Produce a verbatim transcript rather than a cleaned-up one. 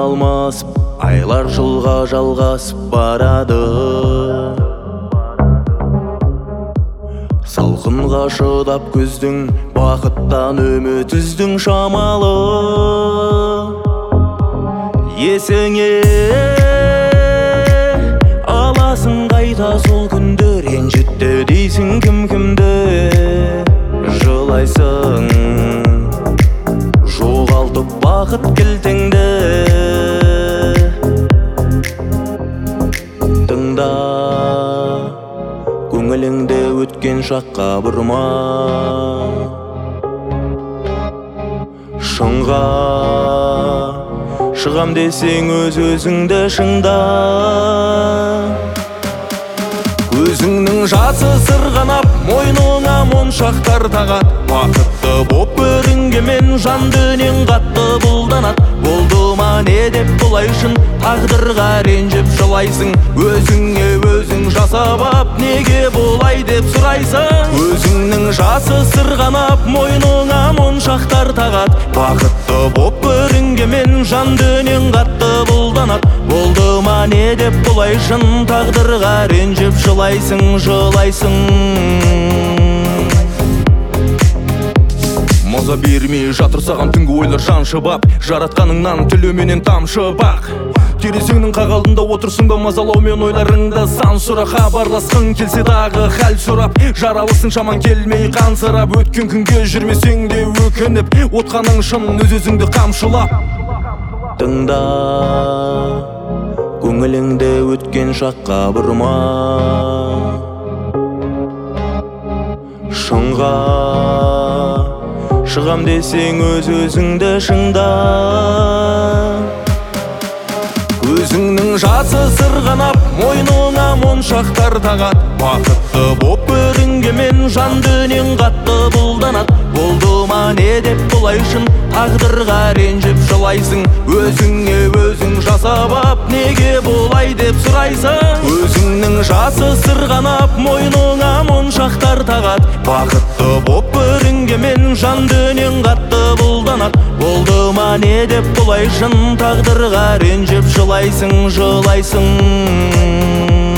алмасып, айлар жылға жалғасып барады. Салқынға шыдап көздің, бақыттан үміт үздің шамалы. Есіңе аласың қайта сол күнді, ренжітті дейсің кім-кімді. Жылайсың, жоғалтып бақыт кілтіңді. Тыңда, көңіліңді өткен шаққа бұрма. Шыңға шығам десең өз-өзіңді шыңда. Көзіңнің жасы сырғанап, мойныңа моншақтар тағат. Бақытты боп көрінгенмен жан дүниең қатты бұлданат. Болды ма не деп бұлайшын, тағдырға ренжіп жылайсың. Өзіңе өзің жасап ап, неге бұлай деп сұрайсың. Көзіңнің жасы сырғанап, мойныңа моншақтар тағат. Бақытты боп көрінгенмен жан дүниең қатты бұлданат. Болды ма не деп бұлайшын, тағдырға ренжіп жылайсың, жылайсың. Маза бермей жатыр саған түнгі ойлар жан шыбап. Жаратқаныңнан тілеуменен тамшы бақ. Терезеңнің қағалында отырсың ба, мазалаумен ойларыңды сан сұра. Хабарласқың келсе дағы хәл сұрап. Жаралысың шаман келмей қансырап. Өткен күнге жүрмесең де өкініп, отқаның шын өз-өзіңді қамшылап. Тыңда, көңіліңді өткен шаққа бұрма. Шыңға шығам десең өз-өзіңді шыңда. Көзіңнің жасы сырғанап, мойныңа моншақтар тағат. Бақытты боп көрінгенмен жан дүниең қатты бұлданат. Болды ма не деп бұлайшын, тағдырға ренжіп жылайсың. Өзіңе өзің жасап ап, неге бұлай деп сұрайсың. Өзіңнің жасы сырғанап, мойныңа моншақтар тағат. Бақытты боп көрінгенмен жан дүниең қатты бұлданат. Болды ма не деп бұлайшын, тағдырға ренжіп жылайсың, жылайсың.